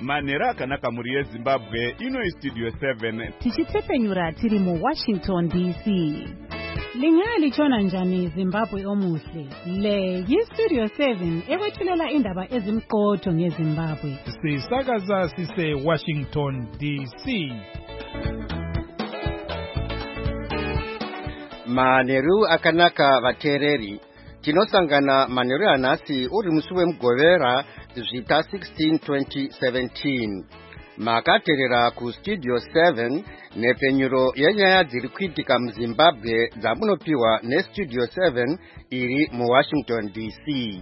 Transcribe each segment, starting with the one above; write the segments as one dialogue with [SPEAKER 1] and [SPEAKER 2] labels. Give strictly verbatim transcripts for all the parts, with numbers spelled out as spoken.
[SPEAKER 1] manera akanaka muri yeZimbabwe. Ino iStudio seven
[SPEAKER 2] tichitsepenyura tiri mu Washington D C. Lingali chona njani Zimbabwe omuhle. Le yiStudio seven ekwethulela indaba ezimqotho ngeZimbabwe.
[SPEAKER 3] Sisakaza sise Washington D C.
[SPEAKER 4] Maneru akanaka vatereri. Tinosangana maneru anasi uri musi wemugovera zvita sixteen twenty seventeen. Makaterera ku Studio seven nepenyuro yenyaya dziri kuitika muZimbabwe dzamunopiwa neStudio seven iri mu Washington D C.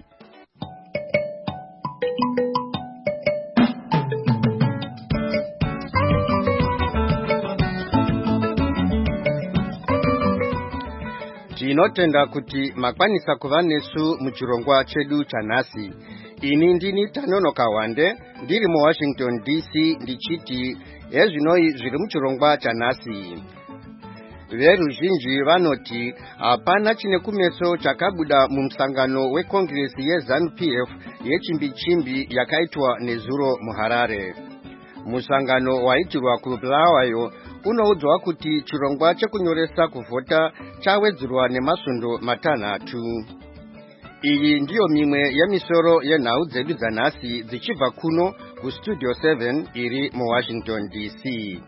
[SPEAKER 4] Tinotenda kuti makwanisa kuva nesu muchirongwa chedu chanhasi. Ini ndini Tanonoka Wande ndiri mu Washington D C ndichiti ezvinoi zviri muchirongwa chanhasi. Veruzhinji vanoti hapana chine kumeso chakabuda mumusangano wekongresi yeZANU P F yechimbi-chimbi yakaitwa nezuro muHarare. Musangano waitirwa kuBulawayo unoudzwa kuti chirongwa chekunyoresa kuvhota chawedzerwa nemasvondo matanhatu. Iyi ndiyo mimwe yemisoro yenhau dzedu dzanhasi dzichibva kuno kuStudio seven iri mu Washington D C.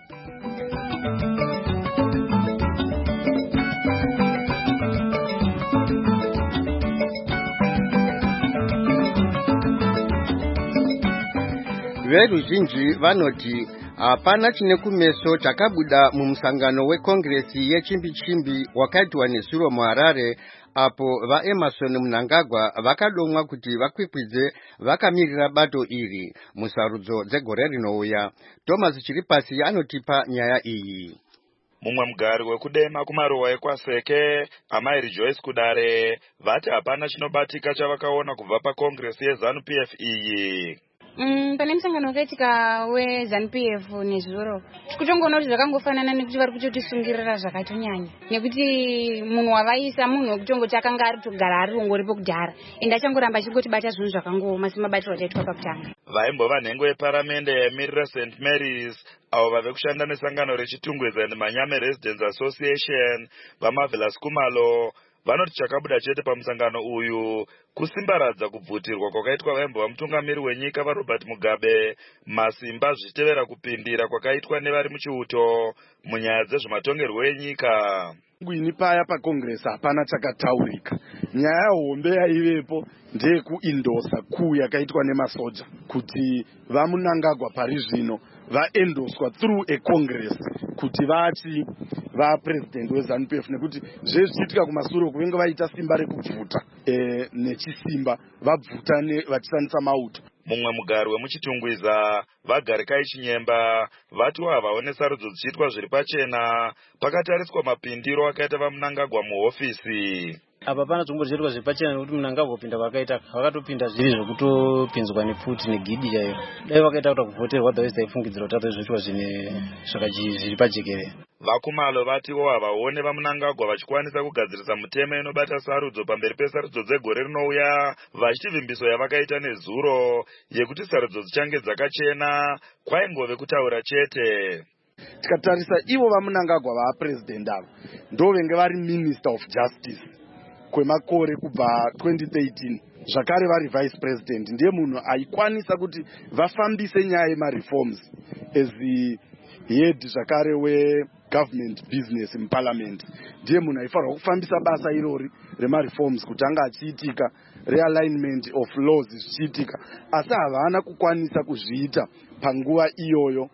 [SPEAKER 4] Veruzhinji vanoti hapana chine kumeso chakabuda mumusangano wekongresi yechimbi-chimbi wakaitwa nezuro muHarare apo vaEmerson Mnangagwa vakadomwa kuti vakwikwidze vakamirira bato iri musarudzo dzegore rinouya. Thomas Chiripasi anotipa nyaya iyi.
[SPEAKER 5] Mumwe mugari wekudema kumaruwa ekwaseke amai Rejoice Kudare vati hapana chinobatika chavakaona kubva pakongresi yeZANU P F iyi.
[SPEAKER 6] Mm, pane musangano wakaitika weZANU P F nezuro tikutongoona kuti zvakangofanana nekuti vari kutotisungirira zvakatonyanya nekuti munhu wavaisa munhu wekutongoti akanga ari kutogara ari ongoripo kudhara ende achangoramba achingotibata zvinhu zvakangooma semabatiro ataitwa pakutanga.
[SPEAKER 5] Vaimbova nhengo yeparamende yamirira Saint Mary's avo vave kushanda nesangano rechitungweza neManyame Residents Association vaMarvelous Kumalo vanoti chakabuda chete pamusangano uyu kusimbaradza kubvutirwa kwakaitwa vaimbo vamutungamiri wenyika vaRobert Mugabe masimba zvichitevera kupindira kwakaitwa nevari muchiuto munyaya dzezvematongerwo enyika.
[SPEAKER 7] Ini paya pakongresi hapana chakataurika. Nyaya hombe yaivepo ndeyekuindosa kuu yakaitwa nemasoja kuti vaMnangagwa pari zvino vaendoswa through a congress kuti vati vapresident weZANU P F nekuti zvezvichiitika kumasuro kuvenge vaita simba rekubvuta e, nechisimba vabvuta vachisandisa mauto.
[SPEAKER 5] Mumwe mugari wemuchitungwiza Vagarikai Chinyemba vati wavaone sarudzo dzichiitwa zviri pachena pakatariswa mapindiro akaita vaMnangagwa muhofisi.
[SPEAKER 8] Apa pana zvombodziitwa zviri pachena nekuti Mnangagwa kupinda kwakaita vakatopinda zviri zvekutopinzwa nepfuti negidi chaiyo. Dai vakaita kuti kuvhoterwa dai dzaifungidzira kuti atozviitwa zvine zviri pajekere.
[SPEAKER 5] Vakumalo vatiwo havaone vaMnangagwa vachikwanisa kugadzirisa mutemo inobata sarudzo pamberi pesarudzo dzegore rinouya vachiti vimbiso yavakaita nezuro yekuti sarudzo dzichange dzakachena kwaingove kutaura chete.
[SPEAKER 7] Tikatarisa ivo vaMnangagwa vapresident avo ndovenge vari Minister of Justice kwemakore kubva twenty thirteen zvakare vari vice president ndiye munhu aikwanisa kuti vafambise nyaya yemareforms as the head zvakare wegovernment business muparliament. Ndiye munhu aifanirwa kufambisa basa irori remareforms kuti anga achiitika realignment of laws zvichiitika asi havana kukwanisa kuzviita panguva iyoyo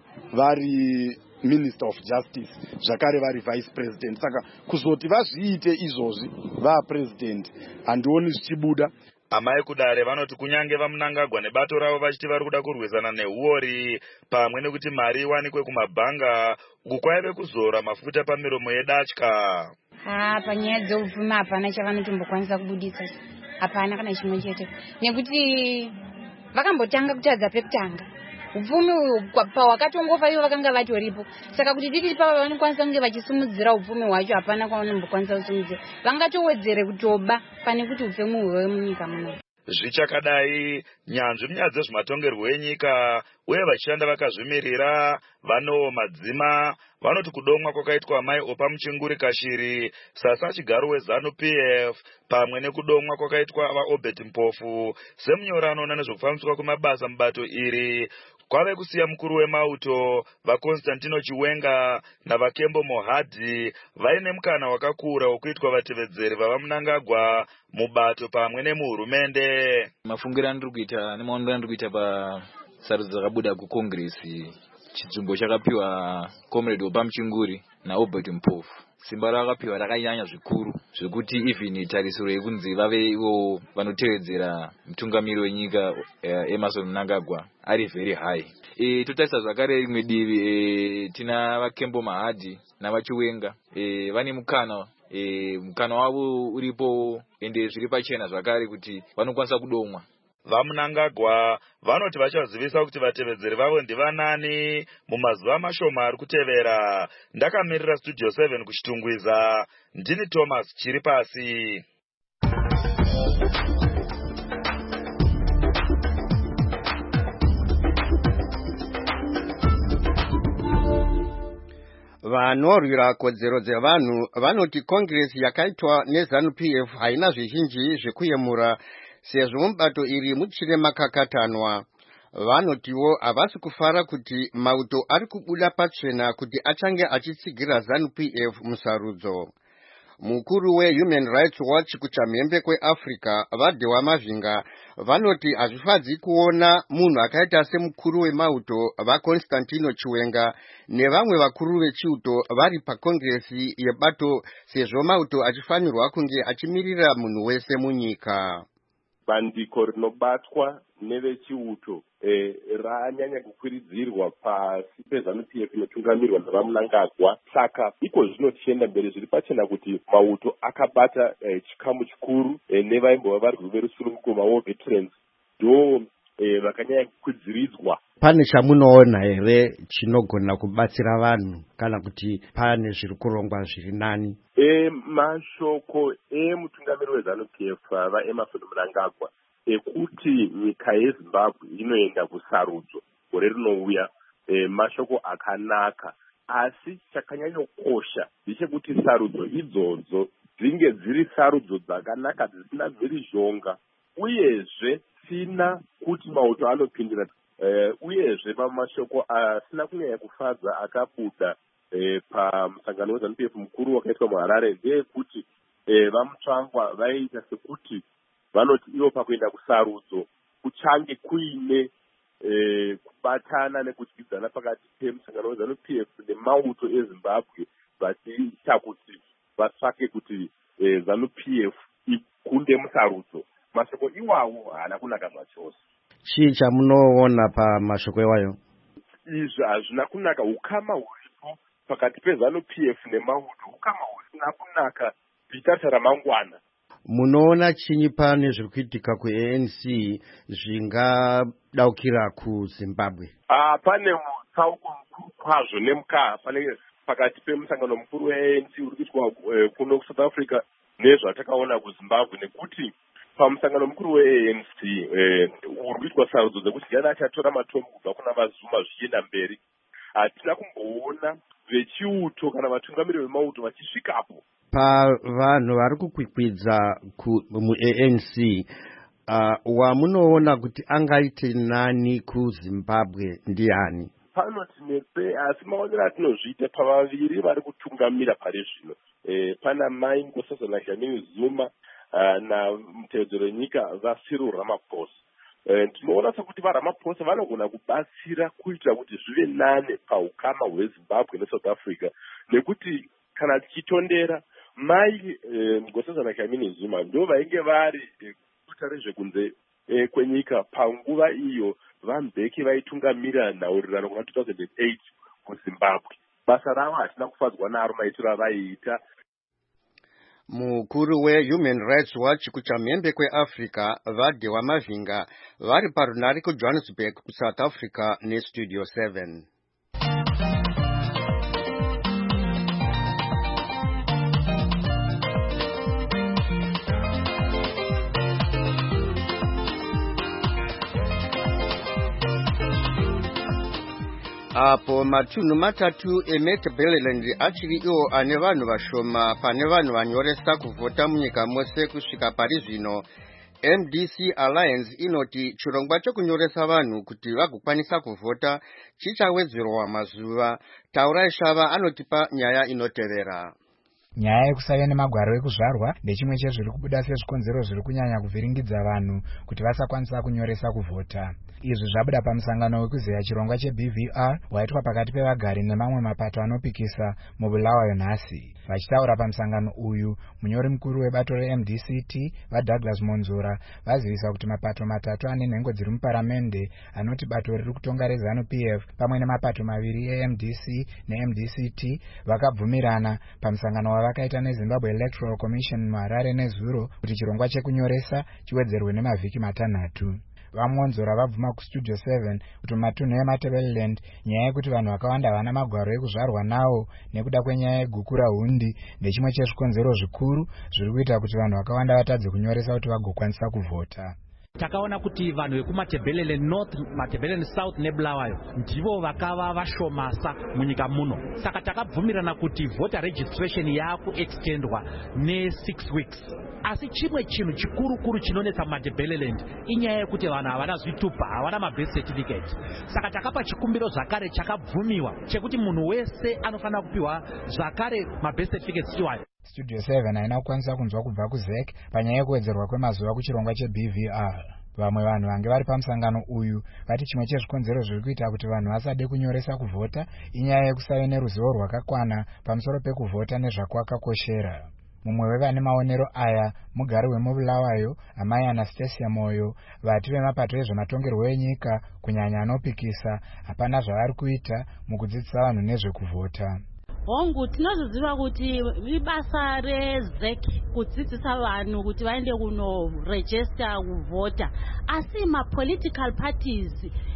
[SPEAKER 7] vari Minister of Justice zvakare vari vice president. Saka kuzoti vazviite izvozvi vapresident handioni zvichibuda.
[SPEAKER 5] Amai Kudare vanoti kunyange vaMnangagwa nebato ravo vachiti vari kuda kurwisana nehuori pamwe nekuti mari iwanikwe kumabhanga uku kwaive kuzora mafuta pamiromo yedatya.
[SPEAKER 6] Ah, panyaya dzeupfumi hapana chavanotombokwanisa kubudisa. Hapana kana chimwe chete nekuti vakambotanga kutadza pekutanga. Upfumi pawakatongofa ivo vakanga vatoripo. Saka kuti titi pava vanokwanisa kunge vachisumudzira upfumi hwacho hapana kwavanombokwanisa kusumudzira. Vangatowedzere kutoba pane kuti upfumi huve munyika muno.
[SPEAKER 5] Zvichakadai, nyanzvi munyaya dzezvematongerwo enyika uye vachishanda vakazvimirira vano madzima vanoti kudomwa kwakaitwa mai Opa Muchinguri Kashiri sasa chigaro weZANU P F pamwe nekudomwa kwakaitwa vaObert Mpofu semunyorano nezvekufambiswa kwemabasa mubato iri kwave kusiya mukuru wemauto vaConstantino Chiwenga navaKembo Mohadhi vaine mukana wakakura wekuitwa vatevedzeri vavaMnangagwa mubato pamwe nemuhurumende.
[SPEAKER 9] Mafungiro andiri kuita nemaonero andiri kuita pasarudzo dzakabuda kukongresi, chinzvimbo chakapiwa comrade Opa Muchinguri naObert Mpofu. Simba rakapiwa rakanyanya zvikuru zvekuti even tarisiro yekunzi vave ivo vanotevedzera mutungamiri wenyika Emmerson Mnangagwa ari very high. E, totarisa zvakare rimwe divi e, tina vaKembo Mohadhi navaChiwenga e, vane mukana e, mukana wavo uripo ende zviri pachena zvakare kuti vanokwanisa kudomwa.
[SPEAKER 5] VaMnangagwa vanoti vachazivisa kuti vatevedzeri vavo ndivanani mumazuva mashoma ari kutevera. Ndakamirira Studio seven kuchitungwiza, ndini Thomas Chiripasi.
[SPEAKER 4] Vanorwira kodzero dzevanhu vanoti kongresi yakaitwa neZANU P F haina zvizhinji zvekuyemura sezvo mubato iri muchine makakatanwa. Vanotiwo havasi kufara kuti mauto ari kubuda pachena kuti achange achitsigira ZANU P F musarudzo. Mukuru weHuman Rights Watch kuchamhembe kweAfrica Vadhewa Mavhinga vanoti hazvifadzi kuona munhu akaita semukuru wemauto vaConstantino Chiwenga nevamwe vakuru vechiuto vari pakongresi yebato sezvo mauto achifanirwa kunge achimirira munhu wese munyika.
[SPEAKER 10] Bandiko rinobatwa nevechiuto e, ranyanya kukwiridzirwa pasi peZANU P F inotungamirwa navaMnangagwa. Saka iko zvino tichienda mberi zviri pachena kuti mauto akabata e, chikamu chikuru e, nevaimbova vari kuverusunguma veterans ndo e, vakanyanya kukwidziridzwa.
[SPEAKER 4] Pane chamunoona here chinogona kubatsira vanhu kana kuti pane zviri kurongwa zviri nani?
[SPEAKER 10] E, mashoko emutungamiri weZANU P F vaEmmerson Mnangagwa ekuti nyika yeZimbabwe inoenda kusarudzo gore rinouya, e, mashoko akanaka, asi chakanyanyokosha ndechekuti sarudzo idzodzo dzinge dziri sarudzo dzakanaka dzisina mhirizhonga uyezve sina kuti mauto anopindira. Uh, uyezve pamashoko asina kunyanya kufadza akabuda uh, pamusangano weZANU P F mukuru wakaitwa muHarare ndeyekuti uh, vamutsvangwa vaiita sekuti vanoti ivo pakuenda kusarudzo kuchange kuine uh, kubatana nekudyidzana pakati pemusangano weZANU P F nemauto eZimbabwe vachiita kuti vatsvake kuti uh, ZANU P F ikunde musarudzo. Mashoko iwawo haana kunaka zvachose.
[SPEAKER 4] Chii chamunoona pamashoko iwayo?
[SPEAKER 10] Izvi hazvina kunaka. Ukama huripo pakati peZANU P F nemauto ukama husina kunaka kutarisa ramangwana.
[SPEAKER 4] Munoona chinyi pane zviri kuitika kuA N C zvingadaukira kuZimbabwe?
[SPEAKER 10] Ah, pane mutsauko mukuru kwazvo nemukaha pane pakati pemusangano mukuru weA N C uri kuitwa eh, kuno kuSouth Africa nezvatakaona kuZimbabwe, nekuti pamusangano mukuru weA N C eh, uri kuitwa sarudzo dzekuti ndiani achatora matombo kubva kuna vaZuma zvichienda mberi. Hatina kumboona vechiuto kana vatungamiri vemauto vachisvikapo.
[SPEAKER 4] Pavanhu vari kukwikwidza muA N C uh, wamunoona kuti angaite nani kuZimbabwe ndiani?
[SPEAKER 10] Panoti nepe asi maonero atinozviita pavaviri vari kutungamira pari zvino. Eh, pana mai Nkosazana Dlamini Zuma Uh, na mutevedzero wenyika vaCyril Ramaphosa. Uh, tinoona sekuti vaRamaphosa vanogona kubatsira kuitira kuti zvive nane paukama hweZimbabwe neSouth Africa, nekuti kana tichitondera mai Nkosazana uh, Dlamini Zuma ndo vainge vari guta uh, rezvekunze uh, kwenyika panguva iyo vaMbeki vaitungamira nhaurirano kuna two thousand eight kuZimbabwe. Basa ravo hatina kufadzwa naro maitiro avaiita.
[SPEAKER 4] Mukuru weHuman Rights Watch kuchamhembe kweAfrica Vadhewa Mavhinga vari parunare kuJohannesburg kuSouth Africa neStudio seven. apo matunhu matatu eMatabeleland achiri iwo ane vanhu vashoma pane vanhu vanyoresa kuvhota munyika mose kusvika pari zvino. M D C Alliance inoti chirongwa chekunyoresa vanhu kuti vagokwanisa kuvhota chichawedzerwa mazuva. Taurai Shava anotipa nyaya inotevera.
[SPEAKER 11] Nyaya yekusava nemagwaro ekuzvarwa ndechimwe chezviri kubuda sezvikonzero zviri kunyanya kuvhiringidza vanhu kuti vasakwanisa kunyoresa kuvhota. Izvi zvabuda pamusangano wekuzeya chirongwa che-B V R waitwa pakati pevagari nemamwe mapato anopikisa muBulawayo nhasi. Vachitaura pamusangano uyu, munyori mukuru webato re-M D C T vaDouglas Monzura vazivisa kuti mapato matatu ane nhengo dziri muparamende anoti bato riri kutonga reZANU P F pamwe nemapato maviri e-M D C ne-M D C T vakabvumirana pamusangano wavakaita neZimbabwe Electoral Commission muHarare nezuro kuti chirongwa chekunyoresa chiwedzerwe nemavhiki matanhatu. Vamonzora vabvuma kustudio seven kuti matunhu eMatabeleland nyaya yekuti vanhu vakawanda vana magwaro ekuzvarwa nawo nekuda kwenyaya yegukura hundi ndechimwe chezvikonzero zvikuru zviri kuita kuti vanhu vakawanda vatadze kunyoresa kuti vagokwanisa kuvhota.
[SPEAKER 12] Takaona kuti vanhu vekuMatabeleland North, Matabeleland South neBulawayo ndivo vakava vashomasa munyika muno. Saka takabvumirana kuti voter registration yaku extendwa ne six weeks. Asi chimwe chinhu chikuru kuru chinonetsa Matabeleland inyaya yekuti vanhu havana zvitupa, havana mabirth certificate. Saka takapa chikumbiro zvakare chakabvumiwa chekuti munhu wese anofanira kupiwa zvakare mabirth certificates chiwayo.
[SPEAKER 11] Studio seven haina kukwanisa kunzwa kubva kuZ E C panyaya yekuwedzerwa kwemazuva kuchirongwa che-B V R. Vamwe vanhu vange vari pamusangano uyu vati chimwe chezvikonzero zviri kuita kuti vanhu vasade kunyoresa kuvhota inyaya yekusave neruzivo rwakakwana pamusoro pekuvhota nezvakwakakoshera. Mumwe wevane maonero aya mugari wemuBulawayo amai Anastasia Moyo vati vemapato ezvematongerwo enyika kunyanya anopikisa hapana zvavari kuita mukudzidzisa vanhu nezvekuvhota.
[SPEAKER 13] Hongu tinozviziva kuti ibasa reZ E C kudzidzisa vanhu kuti vaende kunoregister kuvhota, asi ma-political parties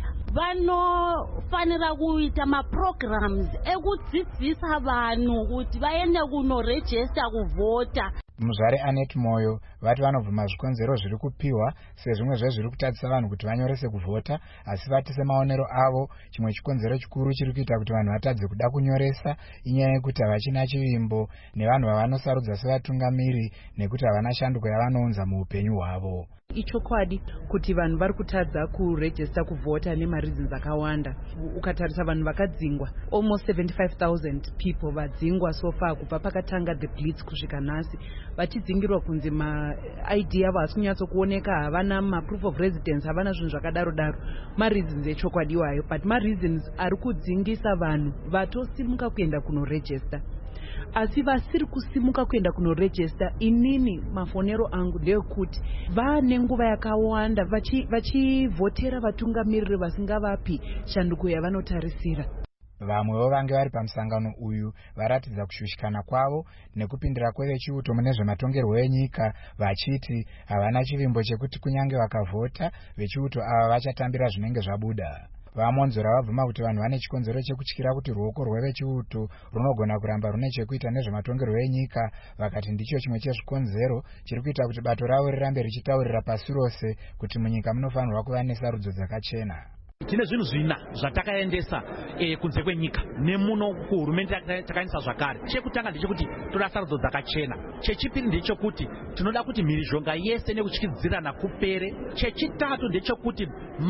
[SPEAKER 13] vanofanira kuita ma-programs ekudzidzisa vanhu kuti vaende kunoregister kuvhota.
[SPEAKER 11] Muzvare Anet Moyo vati vanobvuma zvikonzero zviri kupiwa sezvimwe zvezviri kutadzisa vanhu kuti vanyorese kuvhota, asi vati semaonero avo chimwe chikonzero chikuru chiri kuita kuti vanhu vatadze kuda kunyoresa inyaya yekuti havachina chivimbo nevanhu vavanosarudza sevatungamiri nekuti havana shanduko yavanounza muupenyu hwavo.
[SPEAKER 14] Ichokwadi kuti vanhu vari kutadza kuregister kuvhota nemareasons akawanda. Ukatarisa vanhu vakadzingwa almost seventy-five thousand people vadzingwa so far kubva pakatanga the blitz kusvika nhasi, vachidzingirwa kunzi ma-I D avo hasi kunyatso kuoneka, havana ma-proof of residence, havana zvinhu zvakadaro daro. Mareasons echokwadi iwayo, but mareasons ari kudzingisa vanhu vatosimuka kuenda kunoregister. Asi vasiri kusimuka kuenda kunoregister, inini mafonero angu ndeyekuti vane nguva yakawanda vachivhotera vatungamiriri vasingavapi shanduko yavanotarisira.
[SPEAKER 11] Vamwewo vange vari pamusangano uyu varatidza kushushikana kwavo nekupindira kwevechiuto mune zvematongerwo enyika vachiti havana chivimbo chekuti kunyange vakavhota vechiuto ava vachatambira zvinenge zvabuda. Vamonzora vabvuma kuti vanhu vane chikonzero chekutyira kuti ruoko rwevechiuto runogona kuramba rune chekuita nezvematongerwo enyika, vakati ndicho chimwe chezvikonzero chiri kuita kuti bato ravo rirambe richitaurira pasi rose kuti munyika munofanirwa kuva nesarudzo dzakachena.
[SPEAKER 12] Tine zvinhu zvina zvatakaendesa e, kunze kwenyika nemuno kuhurumende takaendesa zvakare. Chekutanga ndechekuti toda sarudzo dzakachena. Chechipiri ndechekuti tinoda kuti mhirizhonga yese nekutyidzirana kupere. Chechitatu ndechekuti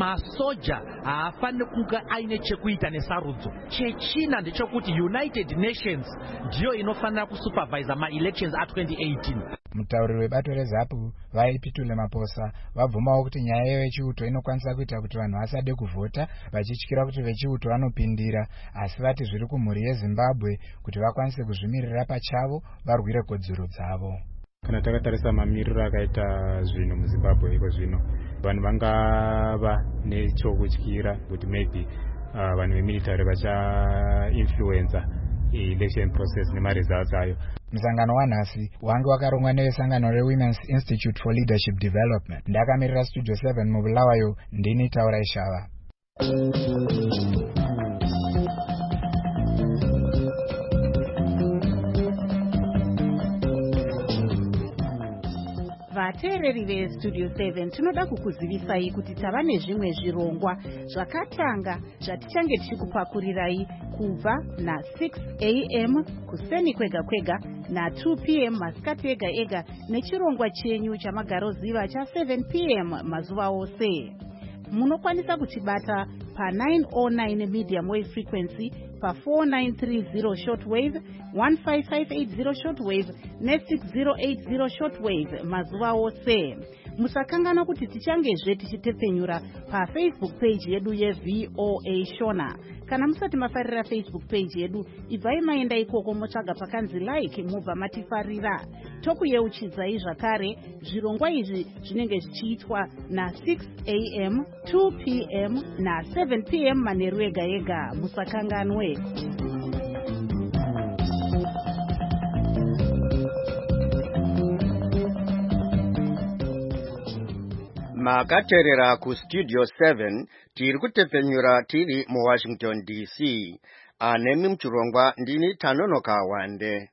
[SPEAKER 12] masoja haafaniri kunge aine chekuita nesarudzo. Chechina ndechekuti United Nations ndiyo inofanira kusupervisa ma-elections a twenty eighteen.
[SPEAKER 11] Mutauriri webato reZAPU vaipitule Maposa vabvumawo kuti nyaya yevechiuto inokwanisa kuita kuti vanhu vasade kuvhota vachityira kuti vechiuto vanopindira, asi vati zviri kumhuri yeZimbabwe kuti vakwanise kuzvimirira pachavo varwire kodzero dzavo.
[SPEAKER 15] Kana takatarisa mamiriro akaita zvinhu muZimbabwe iko zvino, vanhu vangava nechokutyira kuti maybe uh, vanhu vemilitary vachainfluenza election process nemaresults ayo.
[SPEAKER 11] Musangano wanhasi wange wakarongwa nevesangano reWomen's Institute for Leadership Development. Ndakamirira Studio seven muBulawayo, ndini Taurai Shava.
[SPEAKER 2] vateereri vestudio seven tinoda kukuzivisai kuti tava nezvimwe zvirongwa zvakatanga zvatichange tichikupakurirai kubva na-six a m kuseni kwega kwega na-two p m masikati ega ega nechirongwa chenyu chamagaroziva cha-seven p m mazuva ose. Munokwanisa kutibata pa-nine oh nine medium wave frequency, pa-four nine three zero shortwave, fifteen five eight zero shortwave ne-six zero eight zero shortwave mazuva ose. Musakangana kuti tichangezve tichitepfenyura pa-Facebook page yedu ye-V O A Shona. Kana musati mafarira Facebook page yedu, ibvai maenda ikoko motsvaga pakanzi like mubva matifarira. Tokuyeuchidzai zvakare zvirongwa izvi zvinenge zvichiitwa na-six a m, two p m na-seven p m manheru ega ega. Musakanganwe.
[SPEAKER 4] Makateerera ku studio seven tiri kutepfenyura tiri mu Washington D C. Anemi muchirongwa ndini Tanonoka Wande.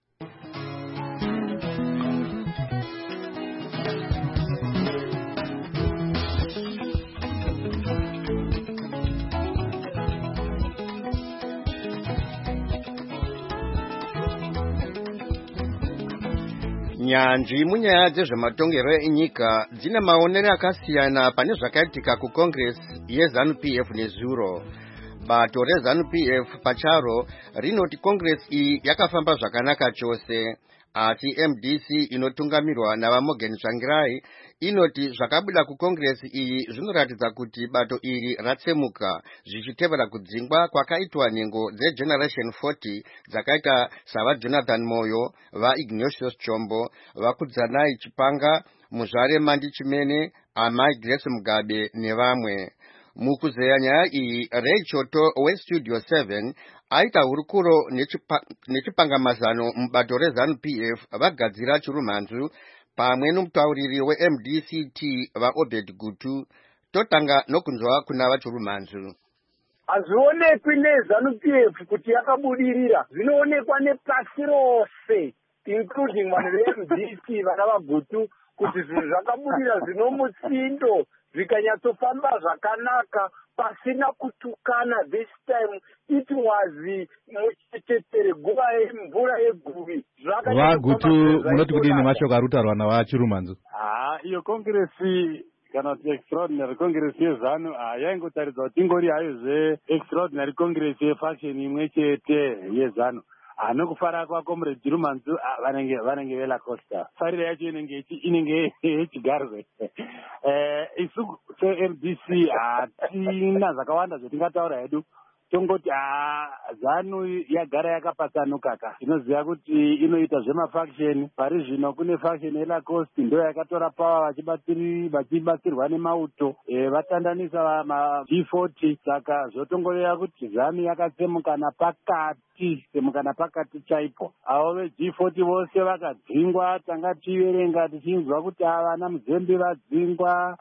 [SPEAKER 4] Nyanzvi munyaya dzezvematongero enyika dzine maonero akasiyana pane zvakaitika kuCongress yeZANU P F nezuro. Bato reZANU P F pacharo rinoti Congress iyi yakafamba zvakanaka chose, asi M D C inotungamirwa navaMorgan Tsvangirai inoti zvakabuda kuCongress iyi zvinoratidza kuti bato iri ratsemuka zvichitevera kudzingwa kwakaitwa nhengo dzeGeneration forty dzakaita sava Jonathan Moyo, vaIgnatius Chombo, vaKudzanai Chipanga, Muzvare Mandi Chimene, Amai Grace Mugabe nevamwe. Mukuzeya nyaya iyi, Ray Choto weStudio seven aita hurukuro nechipangamazano mubato reZANU P F vagadzira chirumanzu pamwe nomutauriri we-M D C T vaObed Gutu. Totanga nokunzwa kuna vachirumanzu.
[SPEAKER 16] Hazvionekwi neZANU P F kuti yakabudirira, zvinoonekwa nepasi rose including vanhu ve-M D C vana vaGutu kuti zvinhu zvakabudira zvinomutsindo zvikanyatsofamba zvakanaka pasina kutukana. This time it was muchechetere guva yemvura yeguvi.
[SPEAKER 17] vaGutu munoti kudini mashoko arutarwa navachirumanzu?
[SPEAKER 18] Ah, iyo kongresi kana kuti extraordinary congress yeZANU yaingotaridza kuti ingori hayo zve-extraordinary congress yefaction imwe chete yeZANU. Anokufara kwa comrade Chirumanzu vanenge vanenge vela Costa. Farira yacho inenge inenge yechigarwe. Eh isu se-M D C atina zvakawanda zvatingataura hedu. Tongoti ZANU yagara yakapasanuka ka. Inoziva kuti inoita zvemafaction, pari zvino kune faction yela Costa ndo yakatora power vachibatsiri vachibatsirwa nemauto. Eh vatandanisa ma G forty saka zvotongoreva kuti ZANU yakatsemuka napakati semukana pakati chaipo. Avo ve-G forty vose vakadzingwa, tanga tiverenga tichinzwa kuti avana Muzembe vadzingwa,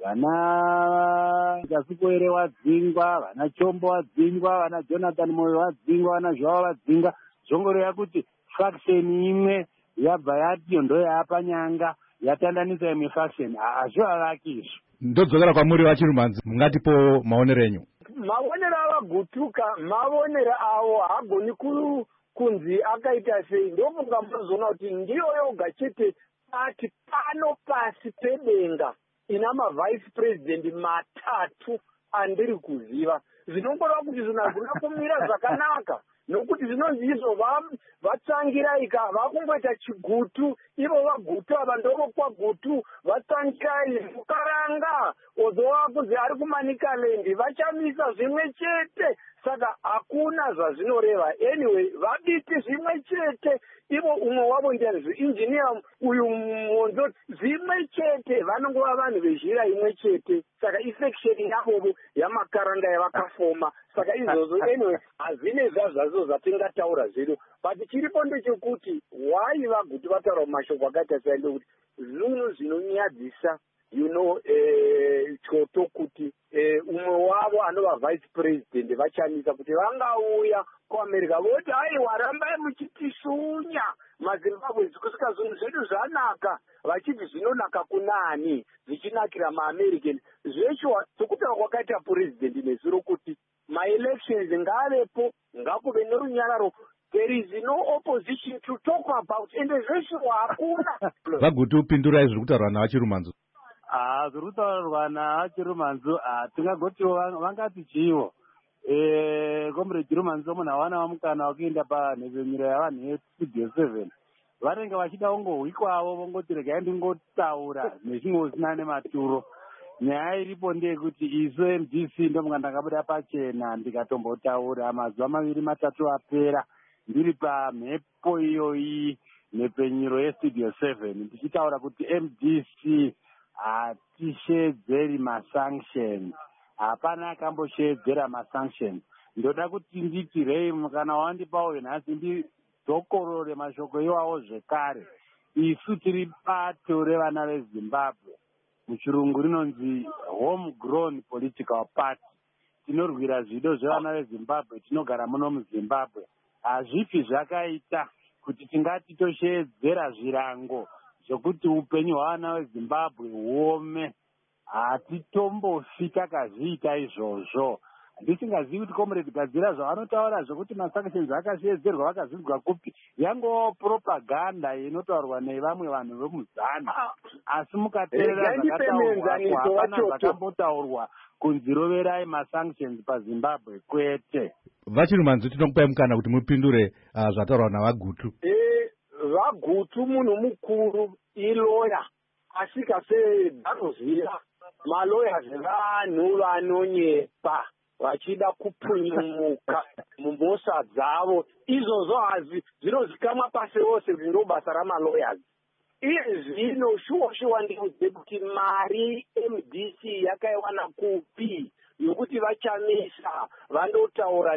[SPEAKER 18] vana Gasukwere vadzingwa, vana Chombo vadzingwa, vana Jonathan Moyo vadzingwa, vana Joao vadzingwa. Zvongoreva kuti faction imwe yabva yati ndo yaapanyanga yatandanisa imwe faction. Hazvivavaki izvo.
[SPEAKER 17] Ndodzokera kwamuri vachirumanzu, mungatipo maonero enyu.
[SPEAKER 16] Maonero avagutuka, maonero avo hagoni kunzi akaita sei. Ndokunga munozoona kuti ndiyo yoga chete ati pano pasi pedenga ina mavice president matatu andiri kuziva. Zvinongoreva kuti zvinhu hazvina kumira zvakanaka. Nokuti zvinonzi izvo vatsangirai ka vakungoita chigutu, ivo vagutu ava ndoko kwagutu vatsangirai mukaranga odova kunzi ari kumanikaland vachamisa zvimwe chete. Saka hakuna zvazvinoreva. Anyway, vaditi zvimwe chete. Ivo umwe wavo ndiani injiniya uyu monzo zvimwe chete vanongova vanhu vezhira imwe chete. Saka isection yavo yamakaranga yavakafoma. Saka izvozvo anyway hazvine zvazvazo zvatingataura zvedu. But chiripo ndechekuti why vagutu vataura mashoko akaita sei ndokuti zvinhu zvinonyadzisa you know eh Choto kuti eh umwe wavo anova vice president vachanisa kuti vangauya kuAmerica voti hai warambai muchitisunya mazimbabwe kusvika zvinhu zvedu zvanaka vachiti zvinonaka kunani zvichinakira maamerican zvesho sokutaura kwakaita purezidendi nezuro kuti maelections ngaavepo ngakuve nerunyararo. There is no opposition to talk about ende zvesho hakuna.
[SPEAKER 17] Vagutu upindurai zviri kutaurwa navachirumanzu.
[SPEAKER 18] Ah, zviri kutaurwa navachirumanzu tingagotiwo vangati chiwo. Eh, comrade Chirumanzu munhu hawana vamukana wakuenda panhezvenyuro yavanhu yestudio seven vanenge vachida kungohwikwavo vongoti regai ndingotaura nechimwe usina nematuro. Nyaya iripo ndeyekuti isu M D C ndomwe ndakabuda pachena ndikatombotaura mazuva maviri matatu apera ndiri pamhepo iyoyi mhepenyuro yestudio seven ndichitaura kuti M D C hatishedzeri masanctions, hapana akambosheedzera masanctions. Ndoda kuti nditi rei kana wandipawo nhasi ndidzokorore mashoko iwawo zvekare. Isu tiri bato revana veZimbabwe, muchirungu rinonzi home grown political party. Tinorwira zvido zvevana veZimbabwe, tinogara muno muZimbabwe. Hazvipi zvakaita kuti tingati tosheedzera zvirango zvokuti upenyu hwavana veZimbabwe huome. Hatitombofi takazviita izvozvo. Ndisingazivi kuti comrade Gadzira zvavanotaura zvokuti masanctions akasheedzerwa vakazvidzwa kupi yangovawo propaganda inotaurwa nevamwe vanhu vemuzana. Asi mukateerera zvakataurwa hapana zvakambotaurwa kunzi roverai masanctions paZimbabwe kwete.
[SPEAKER 17] Vachirumanzu tinokupai mukana kuti mupindure uh, zvataurwa navagutu.
[SPEAKER 16] Eh, vagutu munhu mukuru iloya asvika sedanoziva maloya zvevanhu vanonyepa vachida kupunyumuka mumhosva dzavo. Izvozvo hazi zvinozikamwa pasi rose kuti ndo basa ramaloyas. Iye zvino shuwa shuwa ndiudze kuti mari M D C yakaiwana kupi yokuti vachamisa vandotaura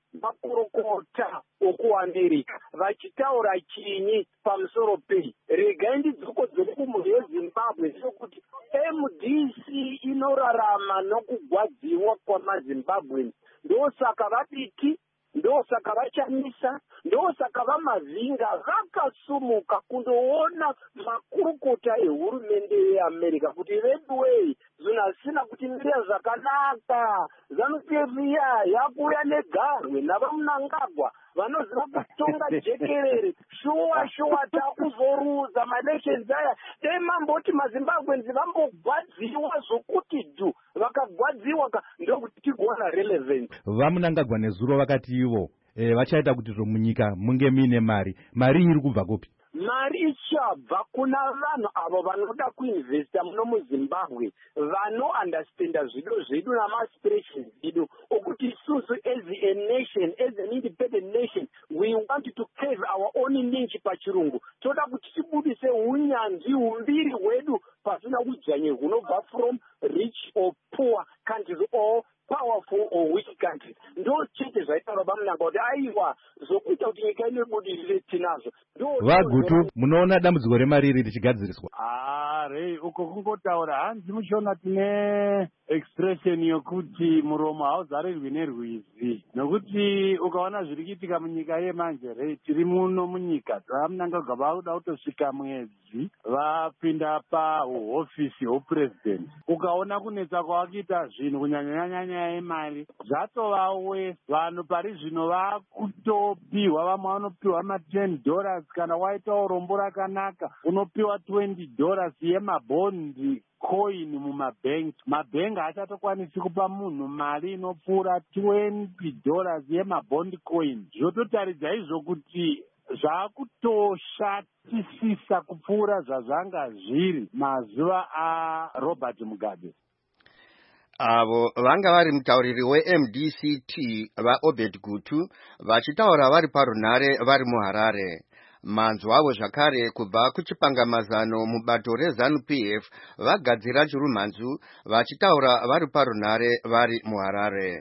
[SPEAKER 16] nemakurukota okuAmerika vachitaura chinyi pamusoro pei. Regai ndidzokodzere kumhuri yeZimbabwe sokuti M D C inorarama nokugwadziwa kwamaZimbabwe. Ndosaka vadiki, ndosaka vachamisa, ndosaka vamavhinga vakasumuka kundoona makurukota ehurumende yeAmerika kuti redway zvinhu zvisina kutimira zvakanaka. ZANU-P F iya yakuuya negarwe navamunangagwa vanoziva kutonga jekerere. Shuwa shuwa takuzoruza maelections aya. Dei mamboti maZimbabwenzi vambogwadziwa zvokuti dhu vakagwadziwa ndokuti tigowana relevant.
[SPEAKER 17] Vamunangagwa nezuro vakati ivo eh, vachaita kuti munyika munge muine mari. Mari iri kubva kupi?
[SPEAKER 16] Mari ichabva kuna vanhu avo vanoda kuinvesta muno muZimbabwe, vanoundastanda zvido zvedu namaspirations edu okuti isusu as a nation, as an independent nation, we want to carve our own niche pachirungu. Toda kuti tibudise unyanzvi humbiri hwedu pasina udzvanye hunobva from rich or poor countries or powerful or weak countries. Ndo chete zvaitaura vamunanga kuti aiwa zvokuita kuti nyika inobudirire tinazvo.
[SPEAKER 17] Vagutu munoona dambudziko remari iri richigadziriswa?
[SPEAKER 18] Ah, rei uko kungotaura hanzi muchiona tine expression yokuti muromo hauzarirwi nerwizi. Nokuti ukaona zviri kuitika munyika yemanje rei tiri muno munyika vamunangagwa vauda kutosvika mwedzi vapinda pahofisi houpresident. Ukaona kunetsa kwavakuita zvinhu kunyanyanyanya nyaya yemari zvatovawe vanhu pari zvino vakutopiwa vamwe vanopiwa ma ten dollars kana waita urombo rakanaka unopiwa twenty dollars yemabondi coin mumabhengi. Mabhengi achatokwanisi kupa munhu mari inopfuura twenty dollars yemabondi coin. Zvototaridza izvo kuti zvakutoshatisisa kupfuura zvazvanga zviri mazuva aRobert Mugabe.
[SPEAKER 4] Avo vanga vari mutauriri we-M D C T vaObed Gutu vachitaura vari parunhare vari muHarare. Manzwa avo zvakare kubva kuchipangamazano mubato reZANU-P F vagadzira chirumanzu vachitaura vari parunhare vari muHarare.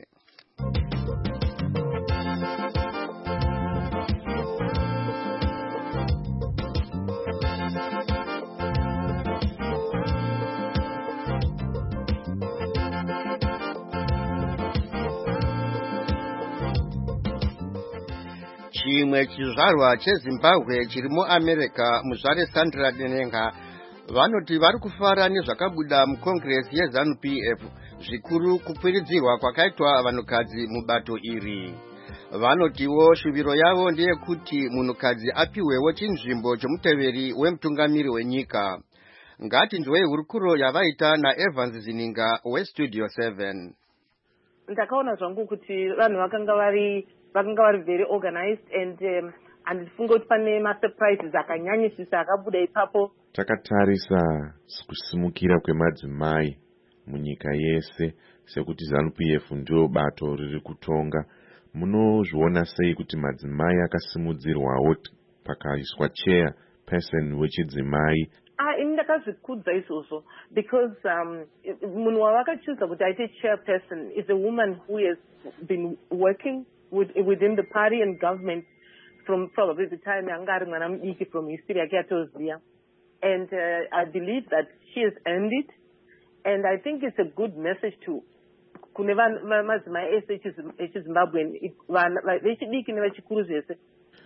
[SPEAKER 4] chimwe chizvarwa chezimbabwe chiri muamerica muzvare Sandra Denenga vanoti vari kufara nezvakabuda mukongresi yeZANU P F zvikuru kukwiridzirwa kwakaitwa vanhukadzi mubato iri. Vanotiwo shuviro yavo ndeyekuti munhukadzi apiwewo chinzvimbo chomuteveri wemutungamiri wenyika. Ngatinzwei hurukuro yavaita naEvans Zininga weStudio seven.
[SPEAKER 19] Ndakaona zvangu kuti vanhu vakanga vari vakanga vari very organized and um, andifunga kuti pane masurprises akanyanyisisa akabuda ipapo.
[SPEAKER 20] Takatarisa kusimukira kwemadzimai munyika yese sekuti ZANU P F ndio bato riri kutonga. Munozviona sei kuti madzimai akasimudzirwawo pakaiswa chair person wechidzimai?
[SPEAKER 19] Ah, ini ndakazvikudza izvozvo because um, munhu wavakachuza kuti aite chairperson is a woman who has been working with, within the party and government from probably the time yanga ari mwana mudiki from history yake yatoziya. And uh, I believe that she has earned it. And I think it's a good message to kune madzimai ese echizimbabwe vechidiki nevechikuru zvese.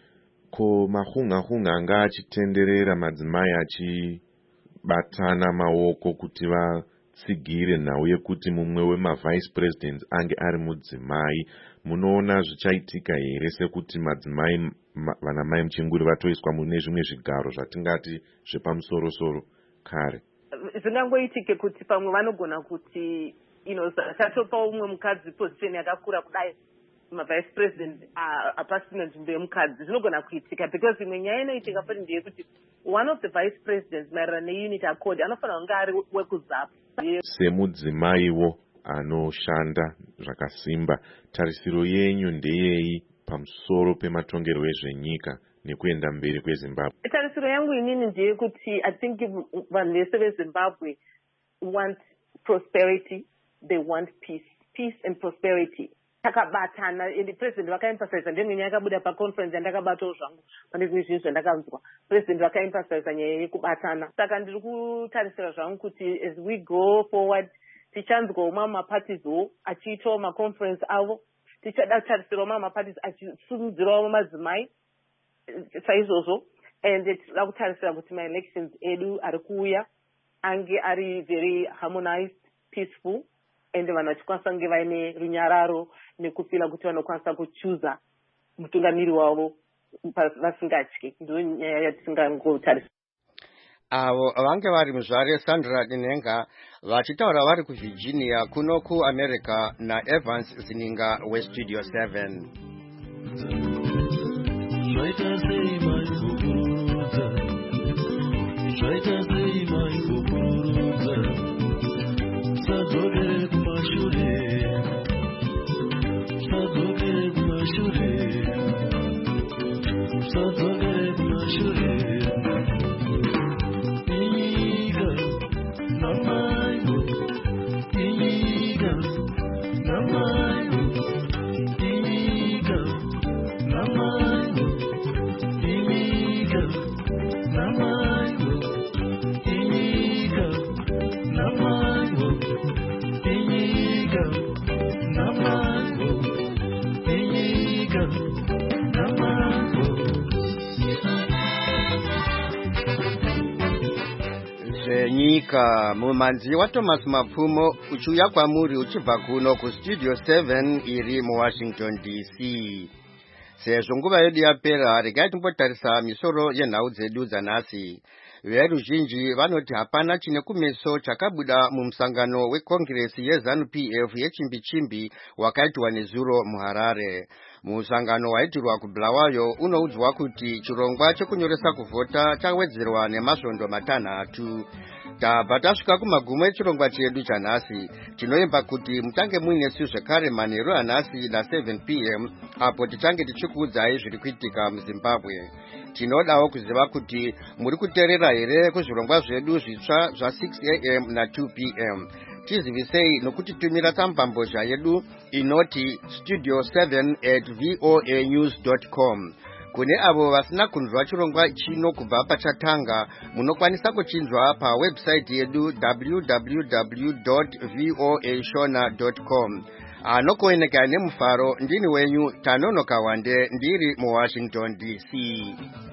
[SPEAKER 20] Ko mahunga-hunga anga achitenderera madzimai achibatana maoko kuti vatsigire nhau yekuti mumwe wemavice presidents ange ari mudzimai. Munoona zvichaitika here sekuti madzimai vanamai muchinguri vatoiswa mune zvimwe zvigaro zvatingati zvepamusoro-soro kare?
[SPEAKER 19] Zvingangoitike kuti pamwe vanogona kuti you know chatopa umwe mukadzi position yakakura kudai mavice president apasina nzvimbo yemukadzi zvinogona kuitika because imwe nyaya inoitika pari ndeyekuti one of the vice presidents maererano neunit accord anofanira kunge ari wekuzapa.
[SPEAKER 20] Semudzimaiwo anoshanda zvakasimba, tarisiro yenyu ndeyei pamusoro pematongerwo ezvenyika nekuenda mberi kweZimbabwe?
[SPEAKER 19] Tarisiro yangu inini ndeyekuti I think vanhu vese veZimbabwe want prosperity, they want peace, peace and prosperity. Takabatana and president vakaemphasize ndemwe yakabuda paconference yandakabatawo zvangu pane zvimwe zvinhu zvandakanzwa president vakaemphasize nyaya yekubatana. Saka ndiri kutarisira zvangu kuti as we go forward tichanzwawo mamwe mapartieswo achiitawo maconference avo, tichada kutarisirawo mamwe maparties achisimudzirawo madzimai saizvozvo, and tinoda kutarisira kuti maelections edu ari kuuya ange ari very harmonized, peaceful, and vanhu vachikwanisa kunge vaine runyararo nekufila kuti vanokwanisa kuchuza mutungamiri wavo vasingatyi. Ndiyo nyaya yatisingangotarisa.
[SPEAKER 4] Avo vange vari muzvare Sandra Denenga vachitaura vari kuVirginia kuno kuAmerica naEvans Zininga weStudio seven. Nyika mumanzi wa Thomas Mapfumo uchiuya kwamuri uchibva kuno kuStudio seven iri muWashington D C. Sezvo nguva yedu yapera, regai timbotarisa misoro yenhau dzedu dzanhasi. Veruzhinji vanoti hapana chine kumeso chakabuda mumusangano wekongresi yeZANU P F yechimbi-chimbi wakaitwa nezuro muHarare. Musangano waitirwa kuBulawayo unoudzwa kuti chirongwa chekunyoresa kuvhota chawedzerwa nemasvondo matanhatu. Tabva tasvika kumagumo echirongwa chedu chanhasi. Tinoimba kuti mutange muinesu zvekare manheru anhasi na seven p m apo tichange tichikuudzai zviri kuitika muZimbabwe. Tinodawo kuziva kuti muri kuteerera here kuzvirongwa zvedu zvitsva zva six a m na two p m. Tizivisei nokutitumira tsambambozha yedu inoti studio seven at voa news dot com. Kune avo vasina kunzwa chirongwa chino kubva pachatanga, munokwanisa kuchinzwa pa website yedu w w w dot voa shona dot com. anokoeneka nemufaro ndini wenyu Tanono Kawande ndiri mu Washington D C.